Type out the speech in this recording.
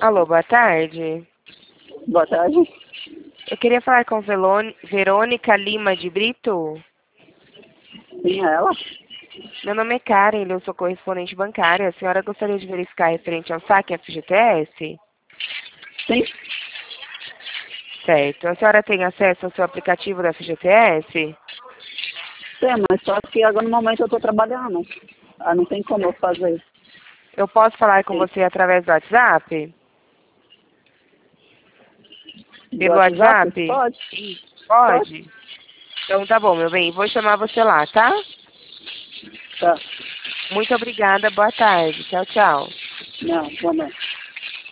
Alô, boa tarde. Boa tarde. Eu queria falar com Verônica Lima de Brito. Sim, é ela? Meu nome é Karen, eu sou correspondente bancária. A senhora gostaria de verificar referente ao saque FGTS? Sim. Certo. A senhora tem acesso ao seu aplicativo da FGTS? Sim, mas só que agora no momento eu estou trabalhando. Ah, não tem como eu fazer. Eu posso falar com Sim. você através do WhatsApp? Do Pelo WhatsApp? WhatsApp? Pode. Pode? Então tá bom, meu bem. Vou chamar você lá, tá? Tá. Muito obrigada. Boa tarde. Tchau, tchau. Não, vamos.